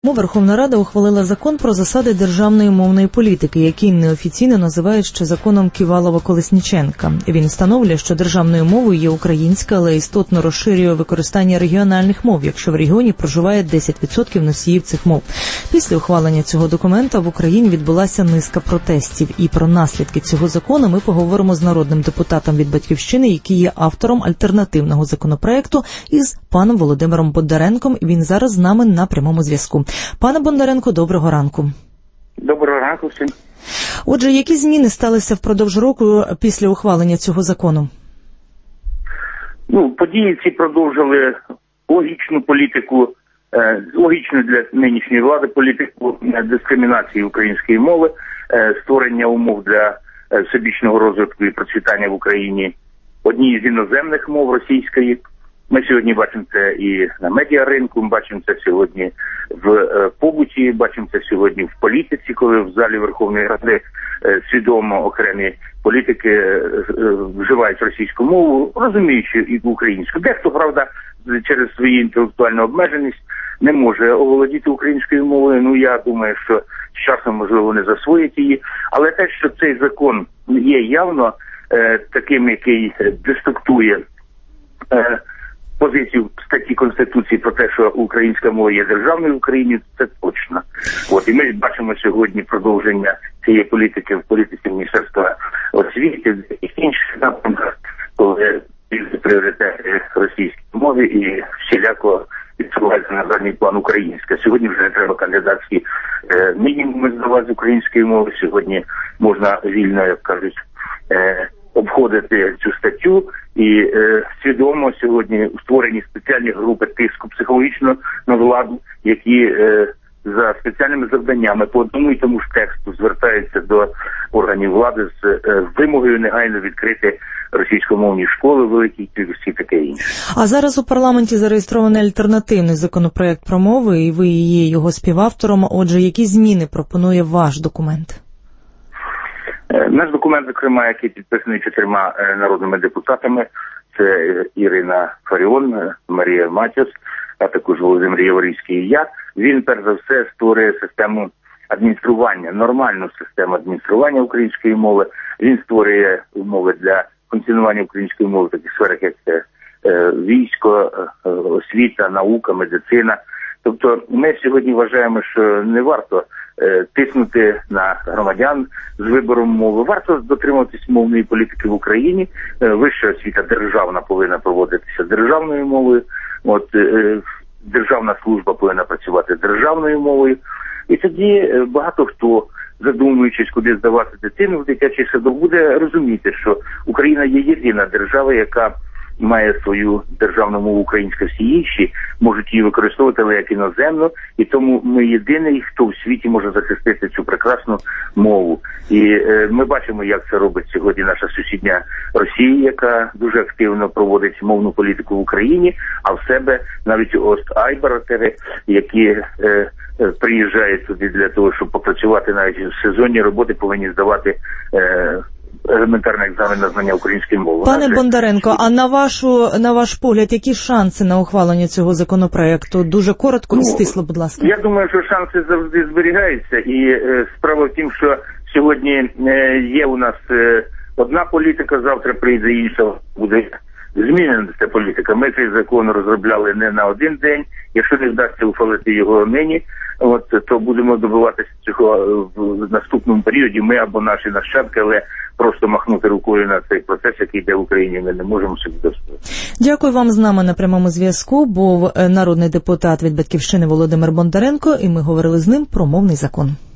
Верховна Рада ухвалила закон про засади державної мовної політики, який неофіційно називають ще законом Ківалова-Колесніченка. Він встановлює, що державною мовою є українська, але істотно розширює використання регіональних мов, якщо в регіоні проживає 10% носіїв цих мов. Після ухвалення цього документа в Україні відбулася низка протестів. І про наслідки цього закону ми поговоримо з народним депутатом від «Батьківщини», який є автором альтернативного законопроекту, із паном Володимиром Бондаренком. Він зараз з нами на прямому зв'язку. Пане Бондаренко, доброго ранку. Доброго ранку всім. Отже, які зміни сталися впродовж року після ухвалення цього закону? Події ці продовжили логічну політику, логічну для нинішньої влади політику дискримінації української мови, створення умов для всебічного розвитку і процвітання в Україні однієї з іноземних мов, російської. Ми сьогодні бачимо це і на медіаринку, ми бачимо це сьогодні в побуті, бачимо це сьогодні в політиці, коли в залі Верховної Ради свідомо окремі політики вживають російську мову, розуміючи і українську. Дехто, правда, через свою інтелектуальну обмеженість не може оволодіти українською мовою. Я думаю, що з часом, можливо, не засвоїть її. Але те, що цей закон є явно таким, який деструктує позицію статті Конституції про те, що українська мова є державною в Україні, це точно. І ми бачимо сьогодні продовження цієї політики в політиці Міністерства освіти, в інших напрямках, коли пріоритети російській мові і всіляко відсувається на задній план українська. Сьогодні вже не треба кандидатські мінімуми здавати з української мови, сьогодні можна вільно, як кажуть, обходити цю статтю і свідомо сьогодні створені спеціальні групи тиску психологічно на владу, які за спеціальними завданнями по одному і тому ж тексту звертаються до органів влади з вимогою негайно відкрити російськомовні школи, великій кількості і таке інше. А зараз у парламенті зареєстрований альтернативний законопроект про мови, і ви є його співавтором. Отже, які зміни пропонує ваш документ? Наш документ, зокрема, який підписаний 4 народними депутатами, це Ірина Фаріон, Марія Матіос, а також Володимир Яворівський і я, він, перш за все, створює систему адміністрування, нормальну систему адміністрування української мови. Він створює умови для функціонування української мови в таких сферах, як військо, освіта, наука, медицина. Тобто ми сьогодні вважаємо, що не варто тиснути на громадян з вибором мови. Варто дотримуватись мовної політики в Україні. Вища освіта державна повинна проводитися державною мовою. Державна служба повинна працювати державною мовою. І тоді багато хто, задумуючись, куди здавати дитину в дитячий садок, буде розуміти, що Україна є єдина держава, яка має свою державну мову українська, всі інші можуть її використовувати, але як іноземну, і тому ми єдиний, хто в світі може захистити цю прекрасну мову. І ми бачимо, як це робить сьогодні наша сусідня Росія, яка дуже активно проводить мовну політику в Україні, а в себе навіть Ост-Айбаратери, які приїжджають туди для того, щоб попрацювати навіть в сезонні роботи, повинні здавати елементарний екзамен на знання української мови. Пане Бондаренко, а на ваш погляд, які шанси на ухвалення цього законопроекту? Дуже коротко і стисло, будь ласка. Я думаю, що шанси завжди зберігаються. І справа в тім, що сьогодні є у нас одна політика, завтра прийде інша, буде змінена ця політика. Ми цей закон розробляли не на один день. Якщо не вдасться ухвалити його нині, то будемо добиватися цього в наступному періоді. Ми або наші нащадки, але просто махнути рукою на цей процес, який йде в Україні, ми не можемо собі дозволити. Дякую вам. З нами на прямому зв'язку був народний депутат від «Батьківщини» Володимир Бондаренко, і ми говорили з ним про мовний закон.